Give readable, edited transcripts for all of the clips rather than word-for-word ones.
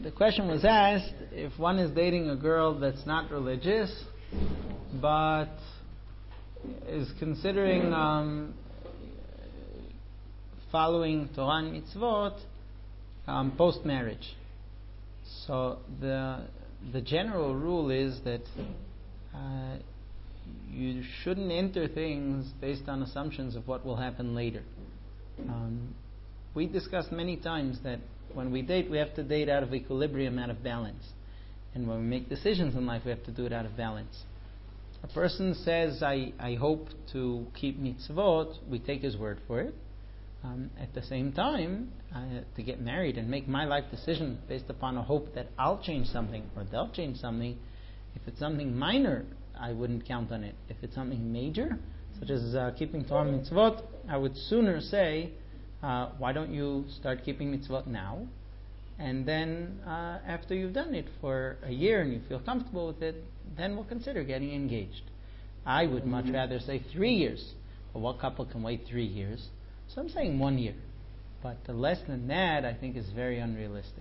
the question was asked if one is dating a girl that's not religious, but is considering following Torah and mitzvot post-marriage. So the general rule is that you shouldn't enter things based on assumptions of what will happen later. We discussed many times that when we date, we have to date out of equilibrium, out of balance. And when we make decisions in life, we have to do it out of balance. A person says, I hope to keep mitzvot, we take his word for it. At the same time, to get married and make my life decision based upon a hope that I'll change something or they'll change something, if it's something minor, I wouldn't count on it. If it's something major, such as keeping Torah mitzvot, I would sooner say, why don't you start keeping mitzvot now? And then after you've done it for a year and you feel comfortable with it, then we'll consider getting engaged. I would much rather say 3 years. But what couple can wait 3 years? So I'm saying 1 year. But less than that, I think, is very unrealistic.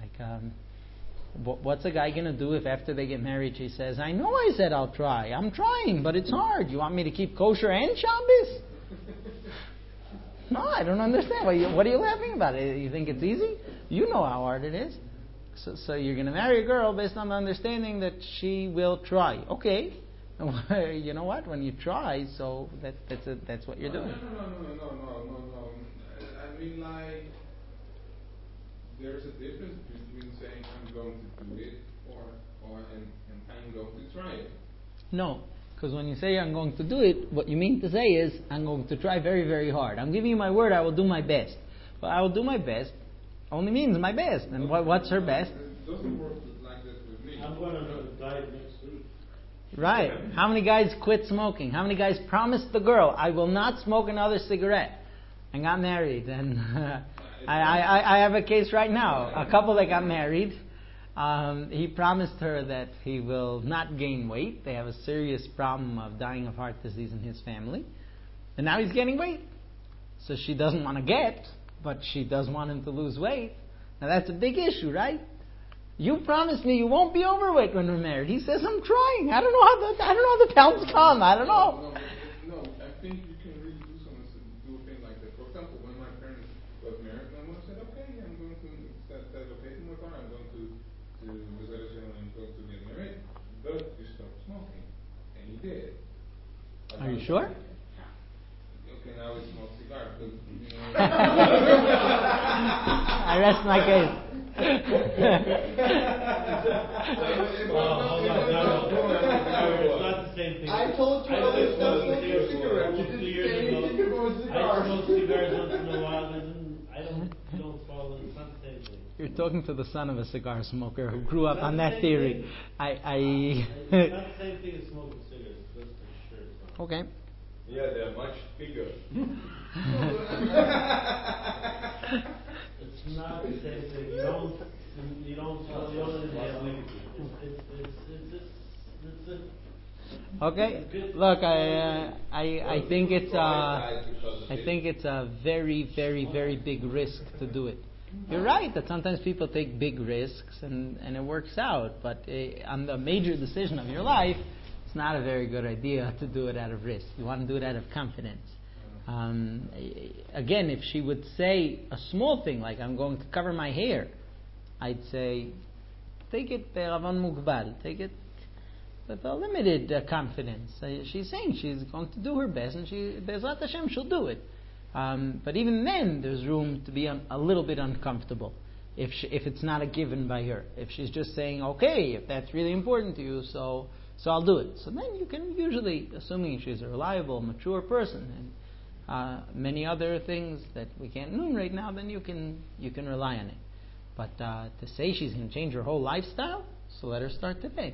What's a guy going to do if after they get married he says, I know I said I'll try. I'm trying, but it's hard. You want me to keep kosher and Shabbos? No, I don't understand. What are you laughing about? You think it's easy? You know how hard it is. So you're going to marry a girl based on the understanding that she will try. Okay. You know what? When you try, so that's what you're doing. No. I mean, like, there's a difference between saying I'm going to do it and I'm going to try it. No. Because when you say I'm going to do it, what you mean to say is I'm going to try very, very hard. I'm giving you my word, I will do my best. But I will do my best only means my best. And what's her best? It doesn't work like that with me. I'm going on a diet next week. Right. How many guys quit smoking? How many guys promised the girl, I will not smoke another cigarette, and got married? And I have a case right now. A couple that got married. He promised her that he will not gain weight. They have a serious problem of dying of heart disease in his family. And now he's gaining weight. So she doesn't want to get, but she does want him to lose weight. Now that's a big issue, right? You promised me you won't be overweight when we're married. He says, I'm trying. I don't know how the pounds come. I don't know. No, I think you can really do a thing like that. For example, when my parents got married, my mom said, okay, I'm going to, that's okay to my car, I'm going to I'm going to get married, but you stop smoking. And he did. Are you sure? Okay, now he smokes cigars. I rest my case. It's not the same thing. I told you I was smoking cigarettes. You didn't say anything about cigars. I smoke cigars once in a while, and I don't follow. It's not the same thing. You're talking to the son of a cigar smoker who grew up on that theory. It's not the same thing as smoking cigarettes. That's for sure. Okay. Yeah, they're much bigger. It's not the same thing. You don't inhale nicotine. Okay. Look, I think it's a very, very, very big risk to do it. You're right that sometimes people take big risks and it works out, but on the major decision of your life, it's not a very good idea to do it out of risk. You want to do it out of confidence. Again, if she would say a small thing like I'm going to cover my hair, I'd say take it be'avan mugbal, take it with a limited confidence. She's saying she's going to do her best, and Be'ezrat Hashem, she'll do it. But even then, there's room to be a little bit uncomfortable if it's not a given by her. If she's just saying, okay, if that's really important to you, so I'll do it. So then you can usually, assuming she's a reliable, mature person, and many other things that we can't enumerate now, then you can rely on it. But to say she's going to change her whole lifestyle, so let her start today.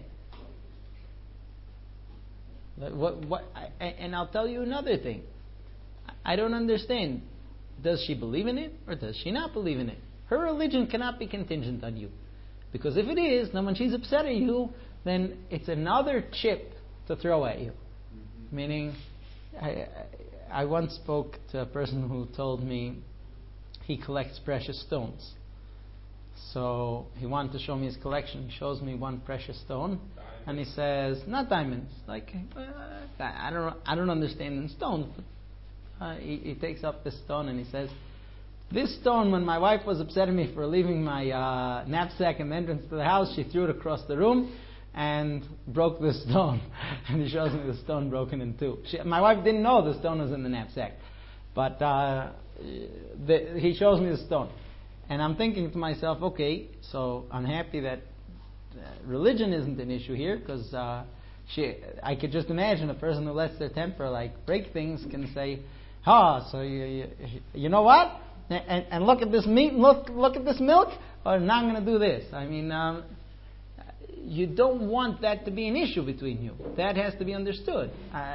And I'll tell you another thing. I don't understand. Does she believe in it or does she not believe in it? Her religion cannot be contingent on you. Because if it is, then when she's upset at you, then it's another chip to throw at you. Mm-hmm. Meaning, I once spoke to a person who told me he collects precious stones. So he wanted to show me his collection. He shows me one precious stone, and he says, "Not diamonds. Like I don't understand in stones." But, he takes up this stone and he says, "This stone, when my wife was upset at me for leaving my knapsack in the entrance to the house, she threw it across the room and broke the stone." And he shows me the stone broken in two. My wife didn't know the stone was in the knapsack, but he shows me the stone. And I'm thinking to myself, okay, so I'm happy that religion isn't an issue here, because I could just imagine a person who lets their temper break things can say, so you know what? And look at this meat, and look at this milk, or now I'm going to do this. I mean, you don't want that to be an issue between you. That has to be understood.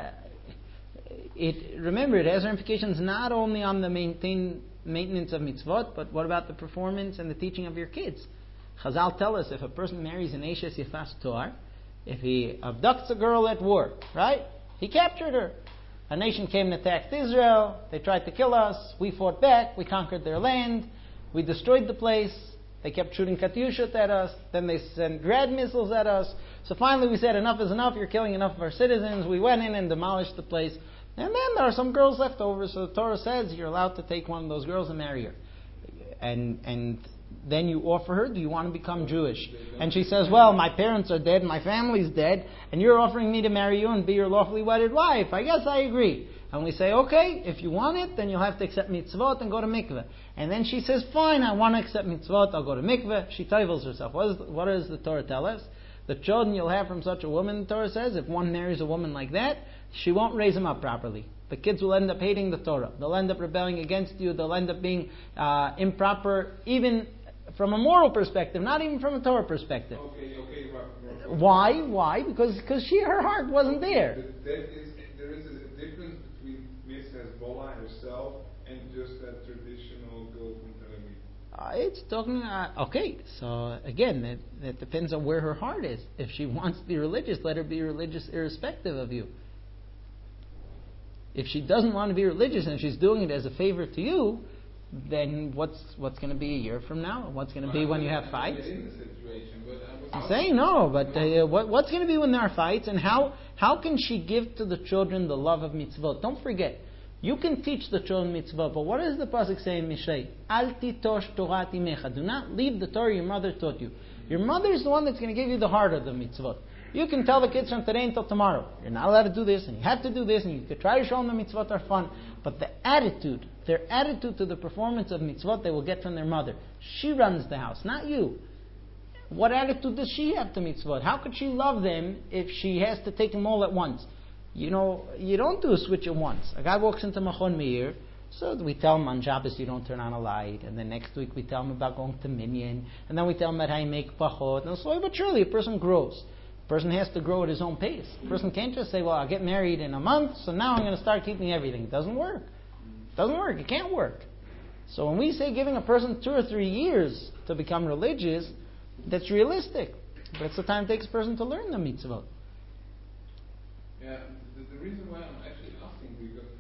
Remember, it has ramifications not only on the maintenance of mitzvot, but what about the performance and the teaching of your kids? Chazal tell us if a person marries an Eishes Yifas Toar, if he abducts a girl at war, right? He captured her. A nation came and attacked Israel. They tried to kill us. We fought back. We conquered their land. We destroyed the place. They kept shooting Katyushot at us. Then they sent Grad missiles at us. So finally we said, enough is enough. You're killing enough of our citizens. We went in and demolished the place. And then there are some girls left over. So the Torah says you're allowed to take one of those girls and marry her. And then you offer her, do you want to become Jewish? And she says, well, my parents are dead, my family's dead, and you're offering me to marry you and be your lawfully wedded wife. I guess I agree. And we say, okay, if you want it, then you'll have to accept mitzvot and go to mikveh. And then she says, fine, I want to accept mitzvot, I'll go to mikveh. She tovels herself. What does the Torah tell us? The children you'll have from such a woman, the Torah says, if one marries a woman like that, she won't raise them up properly. The kids will end up hating the Torah. They'll end up rebelling against you. They'll end up being improper, even from a moral perspective, not even from a Torah perspective. Okay, Rob. Why? Because her heart wasn't there. There is a difference between Miss Hezbollah herself and just that traditional girl from Tel Aviv. It's talking. Okay, so again, that depends on where her heart is. If she wants to be religious, let her be religious irrespective of you. If she doesn't want to be religious and she's doing it as a favor to you, then what's going to be a year from now? What's going to be when you have fights? I'm saying no, but what's going to be when there are fights? And how can she give to the children the love of mitzvot? Don't forget, you can teach the children mitzvot, but what does the pasuk say in Mishlei? Al titosh Torat imecha. Do not leave the Torah your mother taught you. Your mother is the one that's going to give you the heart of the mitzvot. You can tell the kids from today until tomorrow, you're not allowed to do this, and you have to do this, and you could try to show them the mitzvot are fun. But their attitude to the performance of mitzvot, they will get from their mother. She runs the house, not you. What attitude does she have to mitzvot? How could she love them if she has to take them all at once? You don't do a switch at once. A guy walks into Machon Meir, so we tell him on Shabbos you don't turn on a light, and then next week we tell him about going to Minyan, and then we tell him about how you make pachot, and slowly but surely a person grows. A person has to grow at his own pace. A person can't just say, well, I'll get married in a month, so now I'm going to start keeping everything. It doesn't work. It can't work. So when we say giving a person 2 or 3 years to become religious, that's realistic. But it's the time it takes a person to learn the mitzvot. Yeah, the reason why I'm actually asking, because